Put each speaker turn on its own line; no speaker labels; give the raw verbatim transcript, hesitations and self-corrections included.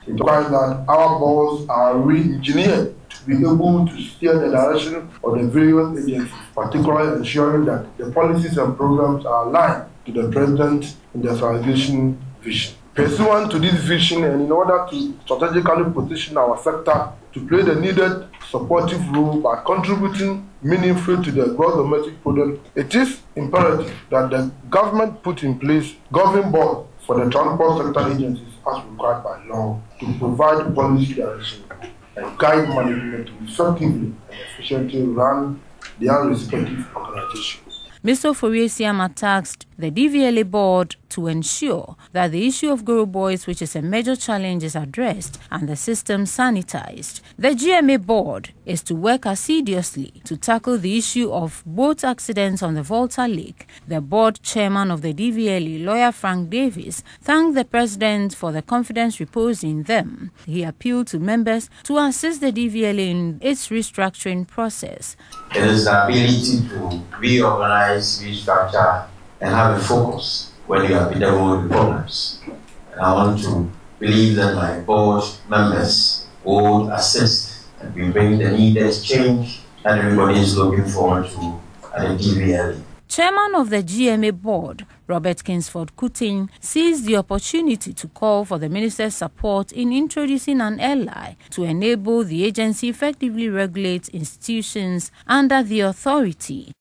It requires that our boards are re-engineered to be able to steer the direction of the various agencies, particularly ensuring that the policies and programs are aligned to the President's industrialization vision. Pursuant to this vision, and in order to strategically position our sector to play the needed supportive role by contributing meaningfully to the gross domestic product, it is imperative that the government put in place governing board for the transport sector agencies as required by law to provide policy direction and guide management to effectively and efficiently run their respective organizations.
Mister Oforie-Siama tasked the D V L A board to ensure that the issue of Guru Boys, which is a major challenge, is addressed and the system sanitized. The G M A board is to work assiduously to tackle the issue of boat accidents on the Volta Lake. The board chairman of the D V L A, lawyer Frank Davis, thanked the president for the confidence reposed in them. He appealed to members to assist the D V L A in its restructuring process.
It is the ability to reorganize, restructure, and have a focus when you are dealing with problems. And I want to believe that my board members will assist and we bring the needed change that everybody is looking forward to at the D V L A.
Chairman of the G M A board, Robert Kingsford Kutin, seized the opportunity to call for the minister's support in introducing an ally to enable the agency effectively regulate institutions under the authority.